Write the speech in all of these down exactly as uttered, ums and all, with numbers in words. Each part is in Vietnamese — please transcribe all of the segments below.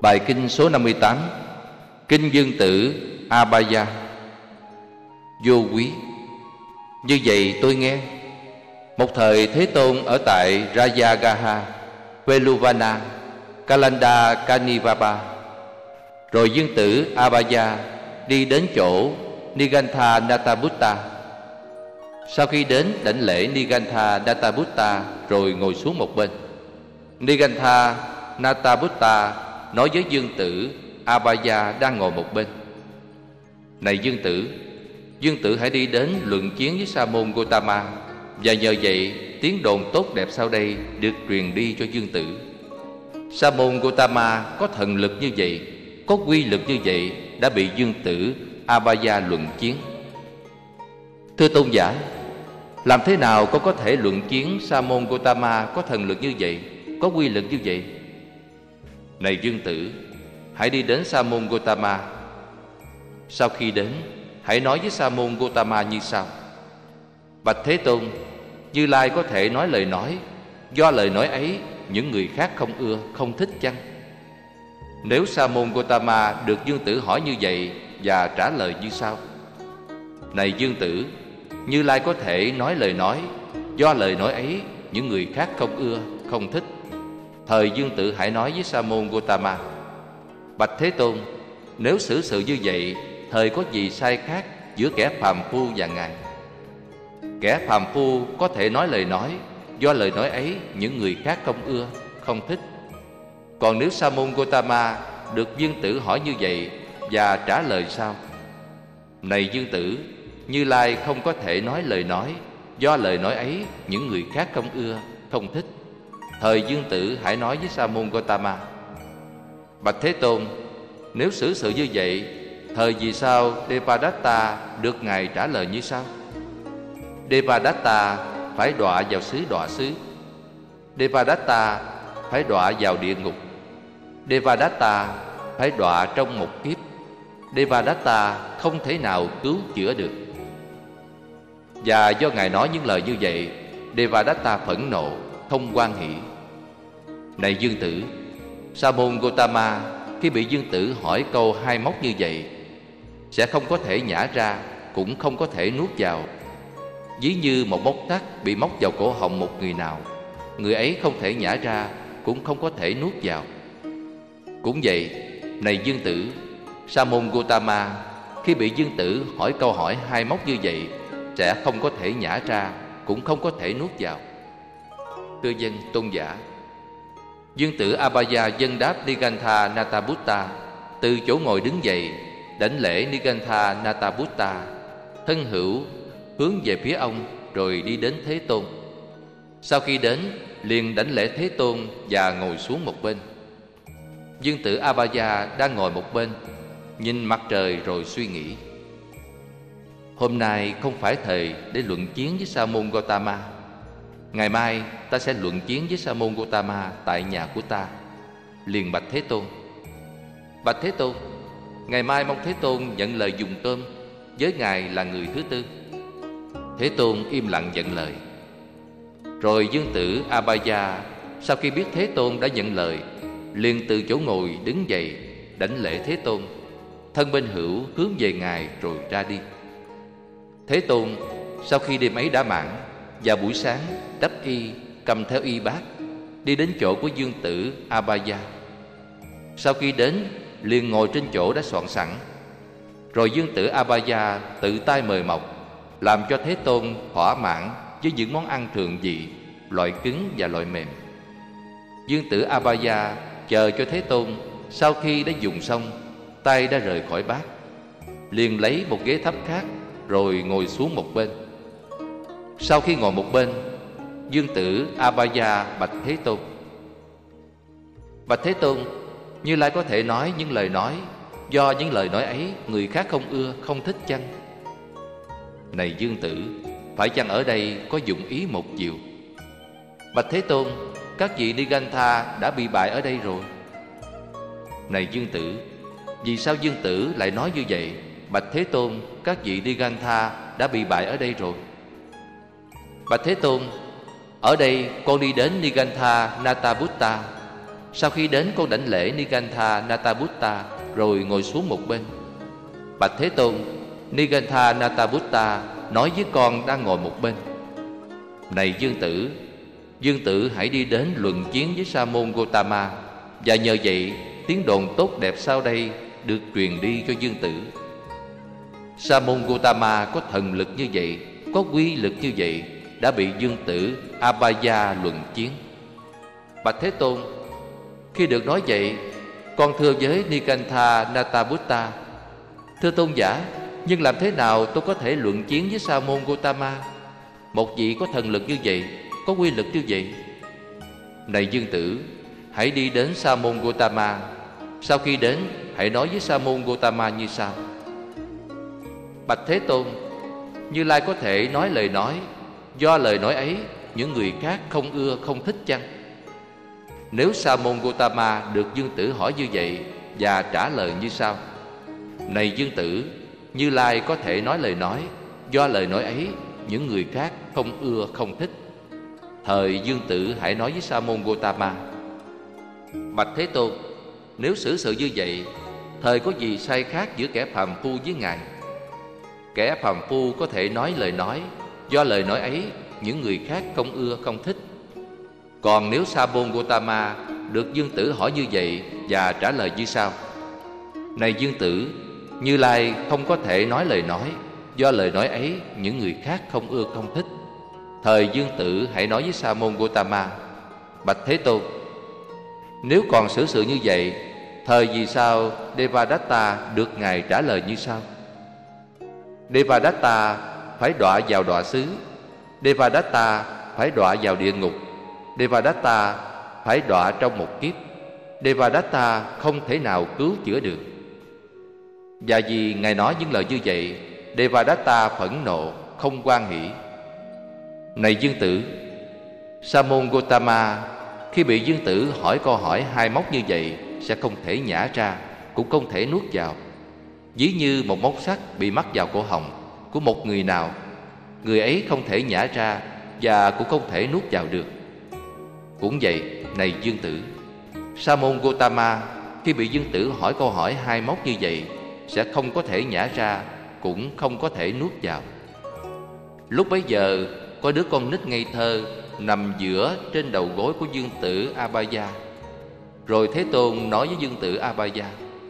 Bài kinh số năm mươi tám. Kinh Dương Tử Abhaya. Vô quý. Như vậy tôi nghe, một thời Thế Tôn ở tại Rajagaha, Veluvana, Kalanda Kanivaba. Rồi Dương Tử Abhaya đi đến chỗ Nigantha Natabutta. Sau khi đến đảnh lễ Nigantha Natabutta rồi ngồi xuống một bên, Nigantha Natabutta nói với Dương Tử Abhaya đang ngồi một bên: Này Dương Tử, Dương Tử hãy đi đến luận chiến với Sa môn Gotama, và nhờ vậy tiếng đồn tốt đẹp sau đây được truyền đi cho Dương Tử. Sa môn Gotama có thần lực như vậy, có quy lực như vậy, đã bị Dương Tử Abhaya luận chiến. Thưa tôn giả, làm thế nào con có thể luận chiến Sa môn Gotama có thần lực như vậy, có quy lực như vậy? Này Dương Tử, hãy đi đến Sa môn Gotama. Sau khi đến, hãy nói với Sa môn Gotama như sau: Bạch Thế Tôn, Như Lai có thể nói lời nói, do lời nói ấy những người khác không ưa, không thích chăng? Nếu Sa môn Gotama được Dương Tử hỏi như vậy và trả lời như sau: Này Dương Tử, Như Lai có thể nói lời nói, do lời nói ấy những người khác không ưa, không thích. Thời Dương Tử hãy nói với Sa môn Gotama: Bạch Thế Tôn, nếu xử sự như vậy, thời có gì sai khác giữa kẻ phàm phu và Ngài? Kẻ phàm phu có thể nói lời nói, do lời nói ấy những người khác không ưa, không thích. Còn nếu Sa môn Gotama được Dương Tử hỏi như vậy và trả lời sao: Này Dương Tử, Như Lai không có thể nói lời nói, do lời nói ấy những người khác không ưa, không thích. Thời Dương Tử hãy nói với Sa môn Gotama: Bạch Thế Tôn, nếu xử sự như vậy, thời vì sao Devadatta được Ngài trả lời như sau: Devadatta phải đọa vào xứ đọa xứ, Devadatta phải đọa vào địa ngục, Devadatta phải đọa trong một kiếp, Devadatta không thể nào cứu chữa được. Và do Ngài nói những lời như vậy, Devadatta phẫn nộ, không hoan hỷ. Này Dương Tử, Sa môn Gotama khi bị Dương Tử hỏi câu hai móc như vậy, sẽ không có thể nhả ra, cũng không có thể nuốt vào. Ví như một móc sắt bị móc vào cổ họng một người nào, người ấy không thể nhả ra, cũng không có thể nuốt vào. Cũng vậy, này Dương Tử, Sa môn Gotama khi bị Dương Tử hỏi câu hỏi hai móc như vậy, sẽ không có thể nhả ra, cũng không có thể nuốt vào. Thưa dân tôn giả, Dương Tử Abhaya dâng đáp Nigantha Natabutta, từ chỗ ngồi đứng dậy, đảnh lễ Nigantha Natabutta, thân hữu hướng về phía ông, rồi đi đến Thế Tôn. Sau khi đến, liền đảnh lễ Thế Tôn và ngồi xuống một bên. Dương Tử Abhaya đang ngồi một bên, nhìn mặt trời rồi suy nghĩ: Hôm nay không phải thời để luận chiến với Sa môn Gotama. Ngày mai ta sẽ luận chiến với Sa môn Gotama tại nhà của ta. Liền bạch Thế Tôn: Bạch Thế Tôn, ngày mai mong Thế Tôn nhận lời dùng cơm với Ngài là người thứ tư. Thế Tôn im lặng nhận lời. Rồi Dương Tử Abhaya sau khi biết Thế Tôn đã nhận lời, liền từ chỗ ngồi đứng dậy, đảnh lễ Thế Tôn, thân bên hữu hướng về Ngài rồi ra đi. Thế Tôn sau khi đêm ấy đã mãn, vào buổi sáng đắp y, cầm theo y bát, đi đến chỗ của Dương Tử Abhaya. Sau khi đến, liền ngồi trên chỗ đã soạn sẵn. Rồi Dương Tử Abhaya tự tay mời mọc, làm cho Thế Tôn thỏa mãn với những món ăn thường vị, loại cứng và loại mềm. Dương Tử Abhaya chờ cho Thế Tôn sau khi đã dùng xong, tay đã rời khỏi bát, liền lấy một ghế thấp khác rồi ngồi xuống một bên. Sau khi ngồi một bên, Dương Tử Abhaya bạch Thế Tôn: Bạch Thế Tôn, Như Lai có thể nói những lời nói, do những lời nói ấy người khác không ưa, không thích chăng? Này Dương Tử, phải chăng ở đây có dụng ý một chiều? Bạch Thế Tôn, các vị Nigantha đã bị bại ở đây rồi. Này Dương Tử, vì sao Dương Tử lại nói như vậy? Bạch Thế Tôn, các vị Nigantha đã bị bại ở đây rồi. Bạch Thế Tôn, ở đây con đi đến Nigantha Natabutta, Sau khi đến, con đảnh lễ Nigantha Natabutta rồi ngồi xuống một bên. Bạch Thế Tôn, Nigantha Natabutta nói với con đang ngồi một bên: Này Dương Tử, Dương Tử hãy đi đến luận chiến với Sa môn Gotama, và nhờ vậy tiếng đồn tốt đẹp sau đây được truyền đi cho Dương Tử. Sa môn Gotama có thần lực như vậy, có quy lực như vậy, đã bị Dương Tử Abhaya luận chiến. Bạch Thế Tôn, khi được nói vậy, con thưa với Nigantha Natabutta: Thưa tôn giả, nhưng làm thế nào tôi có thể luận chiến với Sa môn Gotama, một vị có thần lực như vậy, có quy lực như vậy? Này Dương Tử, hãy đi đến Sa môn Gotama. Sau khi đến, hãy nói với Sa môn Gotama như sau: Bạch Thế Tôn, Như Lai có thể nói lời nói, do lời nói ấy những người khác không ưa không thích chăng? Nếu Sa môn Gotama được Dương Tử hỏi như vậy và trả lời như sau: Này Dương Tử, Như Lai có thể nói lời nói, do lời nói ấy những người khác không ưa không thích. Thời Dương Tử hãy nói với Sa môn Gotama: Bạch Thế Tôn, nếu xử sự như vậy, thời có gì sai khác giữa kẻ phàm phu với Ngài? Kẻ phàm phu có thể nói lời nói, do lời nói ấy những người khác không ưa không thích. Còn nếu Sa môn Gotama được Dương Tử hỏi như vậy và trả lời như sau: Này Dương Tử, Như Lai không có thể nói lời nói, do lời nói ấy những người khác không ưa không thích. Thời Dương Tử hãy nói với Sa môn Gotama: Bạch Thế Tôn, nếu còn xử sự như vậy, thời vì sao Devadatta được Ngài trả lời như sau: Devadatta phải đọa vào đọa xứ, Devadatta phải đọa vào địa ngục, Devadatta phải đọa trong một kiếp, Devadatta không thể nào cứu chữa được. Và vì Ngài nói những lời như vậy, Devadatta phẫn nộ, không hoan hỷ. Này Dương Tử, Sa môn Gotama khi bị Dương Tử hỏi câu hỏi hai móc như vậy sẽ không thể nhả ra, cũng không thể nuốt vào. Ví như một móc sắt bị mắc vào cổ họng của một người nào, người ấy không thể nhả ra và cũng không thể nuốt vào được. Cũng vậy, này Dương Tử, Sa môn Gotama khi bị Dương Tử hỏi câu hỏi hai móc như vậy sẽ không có thể nhả ra, cũng không có thể nuốt vào. Lúc bấy giờ có đứa con nít ngây thơ nằm giữa trên đầu gối của Dương Tử Abhaya. Rồi Thế Tôn nói với Dương Tử Abhaya: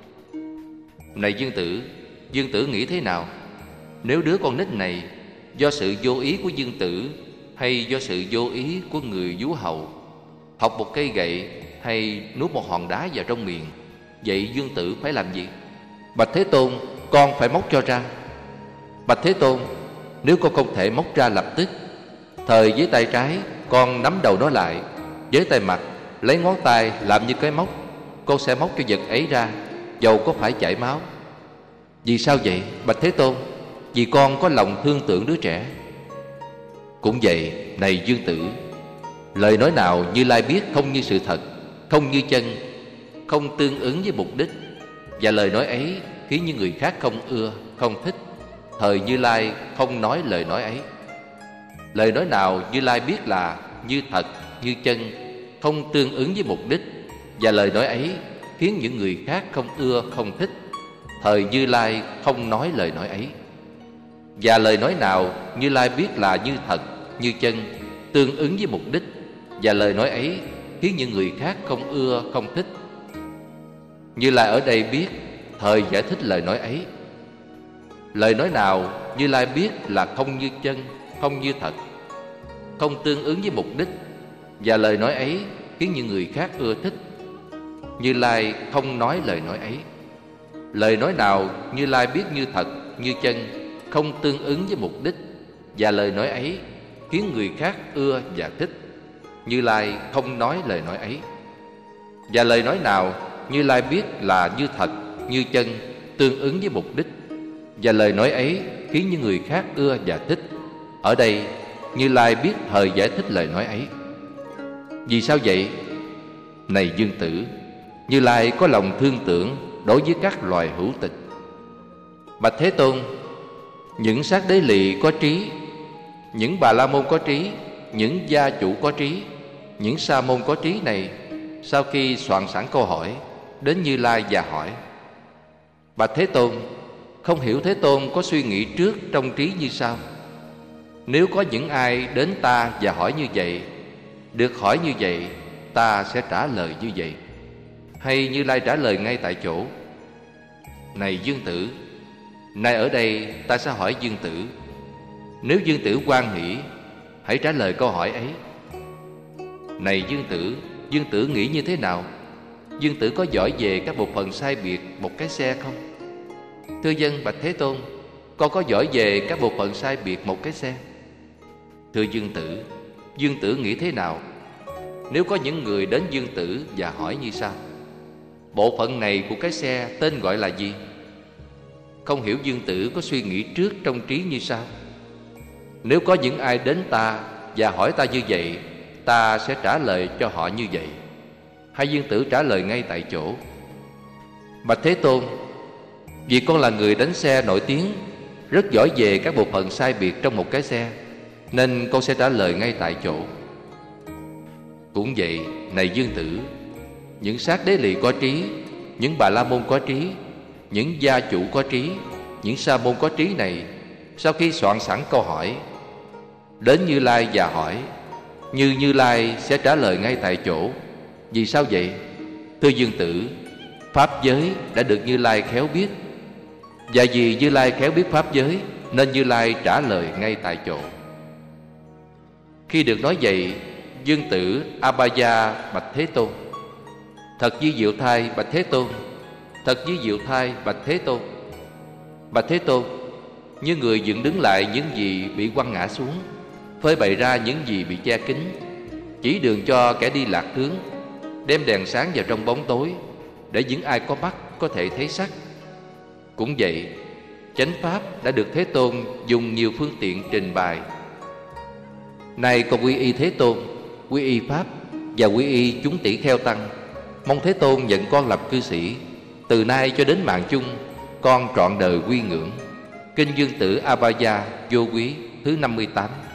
Này Dương Tử, Dương Tử nghĩ thế nào? Nếu đứa con nít này do sự vô ý của Dương Tử hay do sự vô ý của người vú hầu học một cây gậy hay nuốt một hòn đá vào trong miệng, vậy Dương Tử phải làm gì? Bạch Thế Tôn, con phải móc cho ra. Bạch Thế Tôn, nếu con không thể móc ra lập tức, thời với tay trái con nắm đầu nó lại, với tay mặt lấy ngón tay làm như cái móc, con sẽ móc cho vật ấy ra, dầu có phải chảy máu. Vì sao vậy, Bạch Thế Tôn? Vì con có lòng thương tưởng đứa trẻ. Cũng vậy, này Dương Tử, lời nói nào Như Lai biết không như sự thật, không như chân, không tương ứng với mục đích, và lời nói ấy khiến những người khác không ưa, không thích, thời Như Lai không nói lời nói ấy. Lời nói nào Như Lai biết là như thật, như chân, không tương ứng với mục đích, và lời nói ấy khiến những người khác không ưa, không thích, thời Như Lai không nói lời nói ấy. Và lời nói nào Như Lai biết là như thật, như chân, tương ứng với mục đích, và lời nói ấy khiến những người khác không ưa, không thích, Như Lai ở đây biết, thời giải thích lời nói ấy. Lời nói nào Như Lai biết là không như chân, không như thật, không tương ứng với mục đích, và lời nói ấy khiến những người khác ưa thích, Như Lai không nói lời nói ấy. Lời nói nào Như Lai biết như thật, như chân, không tương ứng với mục đích, và lời nói ấy khiến người khác ưa và thích, Như Lai không nói lời nói ấy. Và lời nói nào Như Lai biết là như thật, như chân, tương ứng với mục đích, và lời nói ấy khiến những người khác ưa và thích, ở đây Như Lai biết thời giải thích lời nói ấy. Vì sao vậy? Này Dương Tử, Như Lai có lòng thương tưởng đối với các loài hữu tịch. Bạch Thế Tôn, những sát đế lì có trí, những bà la môn có trí, những gia chủ có trí, những sa môn có trí này sau khi soạn sẵn câu hỏi, đến Như Lai và hỏi: Bạch Thế Tôn, không hiểu Thế Tôn có suy nghĩ trước trong trí như sau: nếu có những ai đến ta và hỏi như vậy, được hỏi như vậy, ta sẽ trả lời như vậy. Hay Như Lai trả lời ngay tại chỗ: Này Dương Tử, nay ở đây ta sẽ hỏi Dương Tử. Nếu Dương Tử hoan hỷ, hãy trả lời câu hỏi ấy. Này Dương Tử, Dương Tử nghĩ như thế nào? Dương Tử có giỏi về các bộ phận sai biệt một cái xe không? Thưa dân, bạch Thế Tôn, con có giỏi về các bộ phận sai biệt một cái xe. Thưa Dương Tử, Dương Tử nghĩ thế nào? Nếu có những người đến Dương Tử và hỏi như sau: bộ phận này của cái xe tên gọi là gì? Không hiểu Dương Tử có suy nghĩ trước trong trí như sau: nếu có những ai đến ta và hỏi ta như vậy, ta sẽ trả lời cho họ như vậy. Hay Dương Tử trả lời ngay tại chỗ: Bạch Thế Tôn, vì con là người đánh xe nổi tiếng, rất giỏi về các bộ phận sai biệt trong một cái xe, nên con sẽ trả lời ngay tại chỗ. Cũng vậy, này Dương Tử, những sát đế lì có trí, những bà la môn có trí, những gia chủ có trí, những sa môn có trí này, sau khi soạn sẵn câu hỏi, đến Như Lai và hỏi, như Như Lai sẽ trả lời ngay tại chỗ. Vì sao vậy? Thưa Dương Tử, pháp giới đã được Như Lai khéo biết, và vì Như Lai khéo biết pháp giới, nên Như Lai trả lời ngay tại chỗ. Khi được nói vậy, Dương Tử Abhaya bạch Thế Tôn: Thật di diệu thai bạch Thế Tôn, thật di diệu thai bạch Thế Tôn. Bạch Thế Tôn, như người dựng đứng lại những gì bị quăng ngã xuống, phơi bày ra những gì bị che kín, chỉ đường cho kẻ đi lạc hướng, đem đèn sáng vào trong bóng tối, để những ai có mắt có thể thấy sắc. Cũng vậy, chánh pháp đã được Thế Tôn dùng nhiều phương tiện trình bày. Nay con quy y Thế Tôn, quy y pháp và quy y chúng tỷ kheo tăng, mong Thế Tôn nhận con làm cư sĩ. Từ nay cho đến mạng chung, con trọn đời quy ngưỡng. Kinh Dương Tử Abhaya vô quý thứ năm mươi tám.